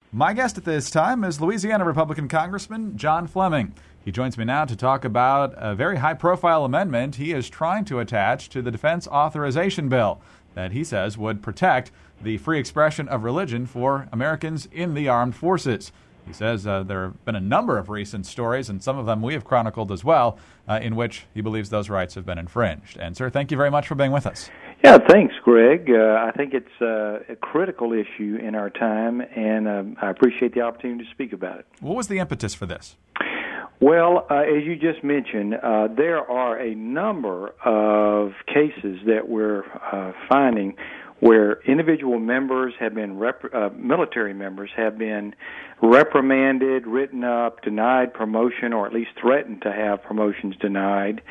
My guest at this time is Louisiana Republican Congressman John Fleming. He joins me now to talk about a very high-profile amendment he is trying to attach to the Defense Authorization Bill that he says would protect the free expression of religion for Americans in the armed forces. He says there have been a number of recent stories, and some of them we have chronicled as well, in which he believes those rights have been infringed. And, sir, thank you very much for being with us. Yeah, thanks, Greg. I think it's a critical issue in our time, and I appreciate the opportunity to speak about it. What was the impetus for this? Well, as you just mentioned, there are a number of cases that we're finding where individual members have been, military members have been reprimanded, written up, denied promotion, or at least threatened to have promotions denied,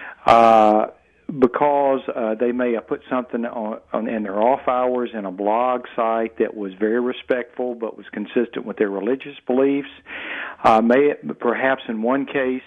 because they may have put something on in their off hours in a blog site that was very respectful but was consistent with their religious beliefs. Perhaps in one case,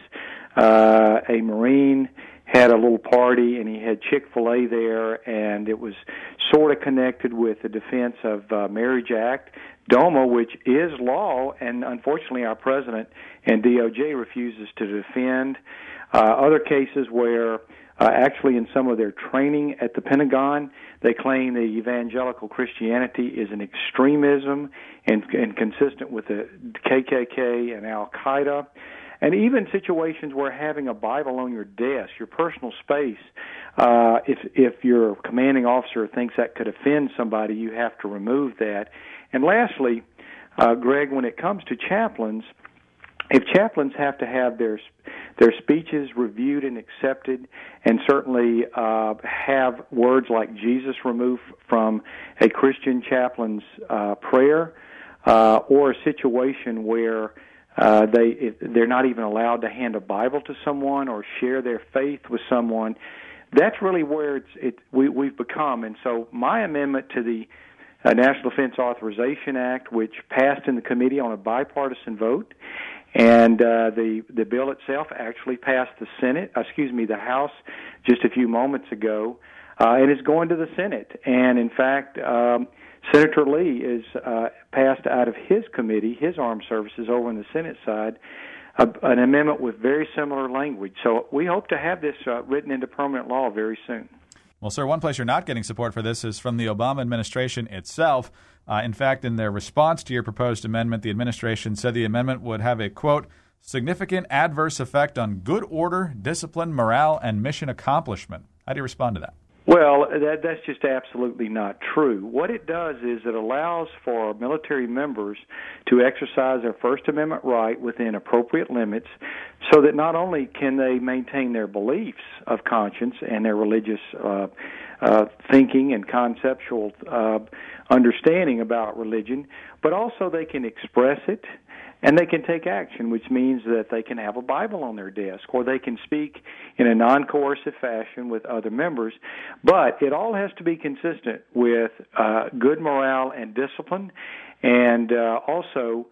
a Marine had a little party and he had Chick-fil-A there, and it was sort of connected with the Defense of Marriage Act, DOMA, which is law, and unfortunately our president and DOJ refuses to defend. Other cases where actually in some of their training at the Pentagon, they claim that evangelical Christianity is an extremism and consistent with the KKK and Al-Qaeda. And even situations where having a Bible on your desk, your personal space, if your commanding officer thinks that could offend somebody, you have to remove that. And lastly, Greg, when it comes to chaplains, if chaplains have to have their speeches reviewed and accepted, and certainly have words like Jesus removed from a Christian chaplain's prayer, or a situation where they're not even allowed to hand a Bible to someone or share their faith with someone, that's really where we've become. And so my amendment to the National Defense Authorization Act, which passed in the committee on a bipartisan vote, and the bill itself actually passed the House just a few moments ago, and is going to the Senate. And in fact, Senator Lee is passed out of his committee, his Armed Services, over on the Senate side, an amendment with very similar language. So we hope to have this written into permanent law very soon. Well, sir, one place you're not getting support for this is from the Obama administration itself. In fact, in their response to your proposed amendment, the administration said the amendment would have a, quote, significant adverse effect on good order, discipline, morale, and mission accomplishment. How do you respond to that? Well, that's just absolutely not true. What it does is it allows for military members to exercise their First Amendment right within appropriate limits so that not only can they maintain their beliefs of conscience and their religious thinking and conceptual understanding about religion, but also they can express it and they can take action, which means that they can have a Bible on their desk or they can speak in a non-coercive fashion with other members. But it all has to be consistent with good morale and discipline, and also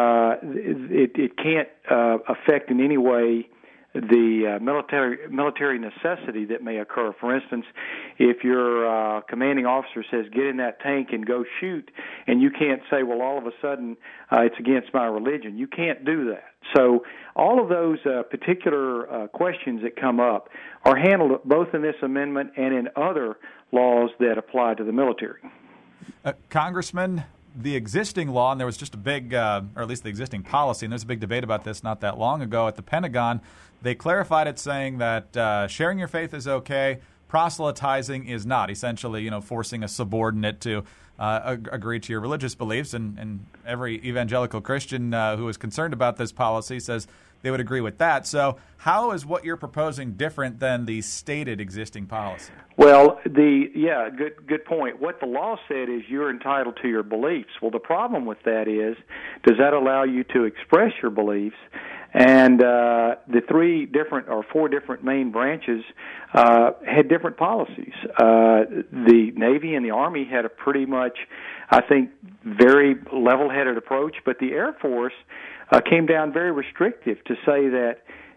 it can't affect in any way the military necessity that may occur. For instance, if your commanding officer says, get in that tank and go shoot, and you can't say, well, all of a sudden it's against my religion. You can't do that. So all of those particular questions that come up are handled both in this amendment and in other laws that apply to the military. Congressman, the existing law, and there was just a big, or at least the existing policy, and there was a big debate about this not that long ago at the Pentagon. They clarified it saying that sharing your faith is okay, proselytizing is not, essentially, forcing a subordinate to agree to your religious beliefs. And every evangelical Christian who is concerned about this policy says they would agree with that. So how is what you're proposing different than the stated existing policy? Well, good point. What the law said is you're entitled to your beliefs. Well, the problem with that is, does that allow you to express your beliefs? And the four different main branches had different policies. The Navy and the Army had a pretty much, I think, very level-headed approach, but the Air Force came down very restrictive to say that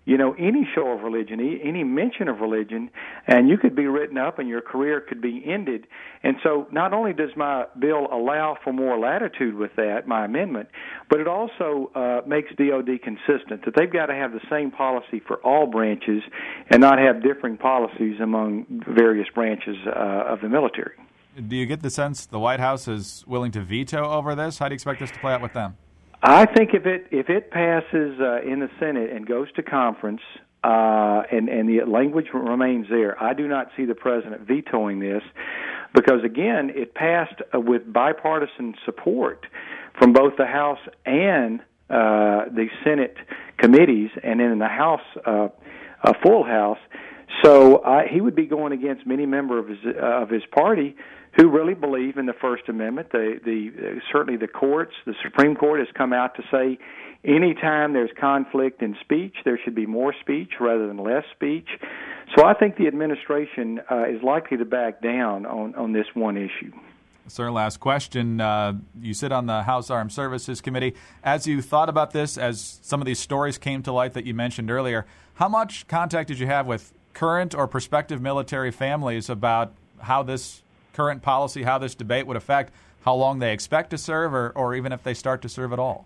any show of religion, any mention of religion, and you could be written up and your career could be ended. And so not only does my bill allow for more latitude with that, my amendment, but it also makes DOD consistent, that they've got to have the same policy for all branches and not have differing policies among various branches of the military. Do you get the sense the White House is willing to veto over this? How do you expect this to play out with them? I think if it passes in the Senate and goes to conference, and the language remains there, I do not see the president vetoing this, because again, it passed with bipartisan support from both the House and the Senate committees, and then in the House, a full House. So he would be going against many members of his party who really believe in the First Amendment. Certainly the courts, the Supreme Court has come out to say anytime there's conflict in speech, there should be more speech rather than less speech. So I think the administration is likely to back down on this one issue. Sir, last question. You sit on the House Armed Services Committee. As you thought about this, as some of these stories came to light that you mentioned earlier, how much contact did you have with current or prospective military families about how this current policy, how this debate would affect how long they expect to serve, or even if they start to serve at all?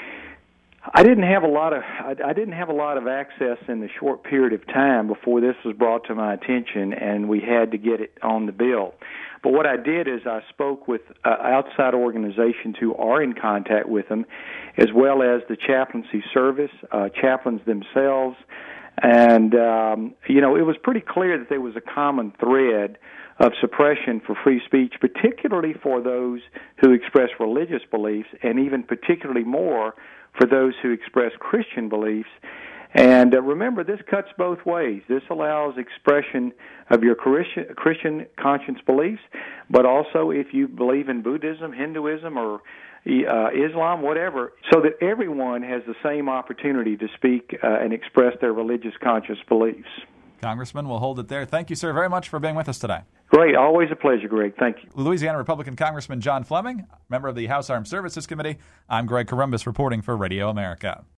I didn't have a lot of access in the short period of time before this was brought to my attention, and we had to get it on the bill. But what I did is I spoke with outside organizations who are in contact with them, as well as the chaplaincy service, chaplains themselves, and it was pretty clear that there was a common thread of suppression for free speech, particularly for those who express religious beliefs, and even particularly more for those who express Christian beliefs. And remember, this cuts both ways. This allows expression of your Christian conscience beliefs, but also if you believe in Buddhism, Hinduism, or Islam, whatever, so that everyone has the same opportunity to speak and express their religious conscience beliefs. Congressman, we'll hold it there. Thank you, sir, very much for being with us today. Great. Always a pleasure, Greg. Thank you. Louisiana Republican Congressman John Fleming, member of the House Armed Services Committee. I'm Greg Columbus reporting for Radio America.